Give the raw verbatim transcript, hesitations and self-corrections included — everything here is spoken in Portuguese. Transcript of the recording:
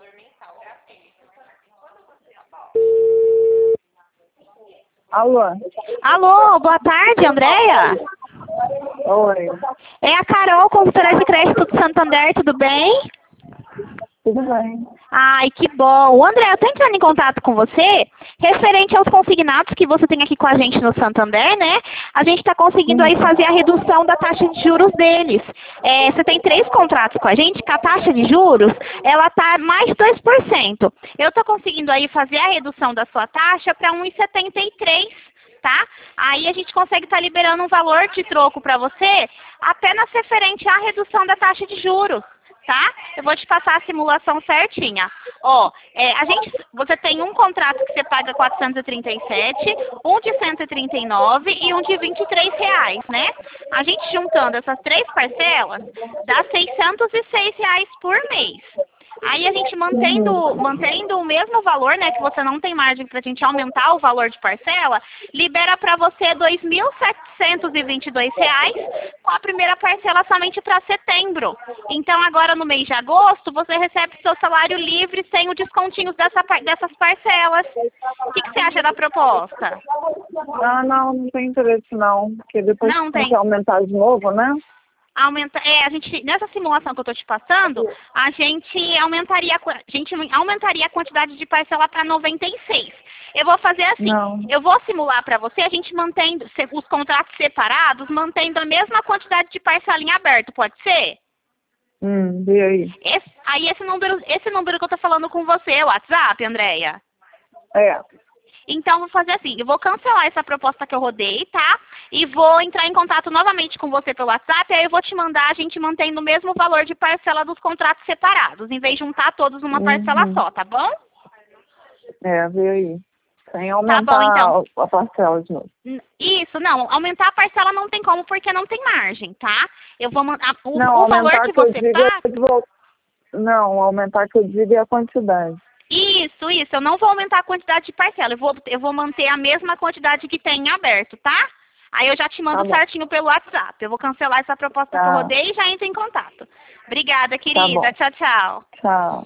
Alô? Alô, boa tarde, Andréia. Oi. É a Carol, consultora de crédito do Santander, tudo bem? Tudo bem. Ai, que bom. André, eu tô entrando em contato com você referente aos consignados que você tem aqui com a gente no Santander, né? A gente está conseguindo aí fazer a redução da taxa de juros deles. É, você tem três contratos com a gente, que a taxa de juros, ela tá mais dois por cento. Eu tô conseguindo aí fazer a redução da sua taxa para um vírgula setenta e três, tá? Aí a gente consegue estar liberando um valor de troco para você apenas referente à redução da taxa de juros. Tá? Eu vou te passar a simulação certinha. Ó, é, a gente, você tem um contrato que você paga quatrocentos e trinta e sete, um de cento e trinta e nove e um de vinte e três reais, né? A gente juntando essas três parcelas, dá seiscentos e seis reais por mês. Aí a gente mantendo, mantendo o mesmo valor, né, que você não tem margem para a gente aumentar o valor de parcela, libera para você dois mil setecentos e vinte e dois reais com a primeira parcela somente para setembro. Então agora no mês de agosto você recebe seu salário livre sem o descontinho dessa, dessas parcelas. O que, que você acha da proposta? Ah, não, não tem interesse não, porque depois Não tem tem. que aumentar de novo, né? Aumenta, é, a gente, nessa simulação que eu estou te passando, a gente aumentaria, a gente aumentaria a quantidade de parcela para noventa e seis. Eu vou fazer assim, Não. eu vou simular para você, a gente mantendo os contratos separados, mantendo a mesma quantidade de parcela em aberto, pode ser? Hum, e aí? Esse, aí esse número, esse número que eu estou falando com você é o WhatsApp, Andréia? É. Então, vou fazer assim, eu vou cancelar essa proposta que eu rodei, tá? E vou entrar em contato novamente com você pelo WhatsApp, aí eu vou te mandar, a gente mantendo o mesmo valor de parcela dos contratos separados, em vez de juntar todos numa parcela Uhum. só, tá bom? É, vê aí. Sem aumentar Tá bom, então. a parcela de novo. Isso, não, aumentar a parcela não tem como, porque não tem margem, tá? Eu vou mandar, o, Não, o valor aumentar que que eu você digo paga... é de vol- Não, aumentar que eu digo é a quantidade. Isso, isso. Eu não vou aumentar a quantidade de parcela. Eu vou, eu vou manter a mesma quantidade que tem em aberto, tá? Aí eu já te mando Tá bom. certinho pelo WhatsApp. Eu vou cancelar essa proposta que eu Tá. rodei e já entro em contato. Obrigada, Tá bom. querida. Tchau, tchau. Tchau.